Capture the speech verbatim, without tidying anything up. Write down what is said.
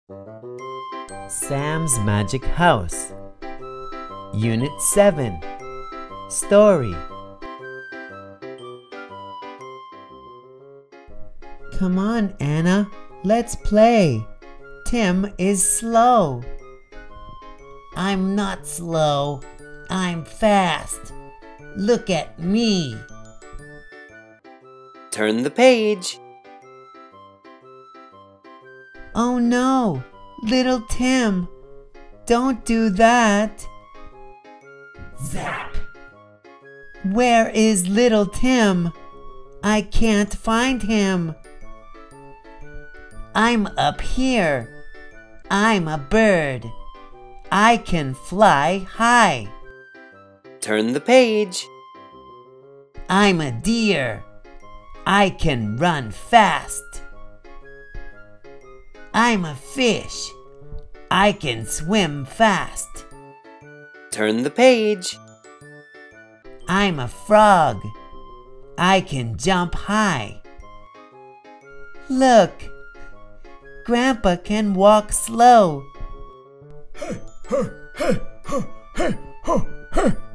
Sam's Magic House. Unit seven. Story. Come on, Anna, let's play. Tim is slow. I'm not slow. I'm fast. Look at me. Turn the page. Oh no, little Tim, don't do that. Zap! Where is little Tim? I can't find him. I'm up here. I'm a bird. I can fly high. Turn the page. I'm a deer. I can run fast. I'm a fish. I can swim fast. Turn the page. I'm a frog. I can jump high. Look, Grandpa can walk slow. Hey, hey, hey, hey, hey, hey.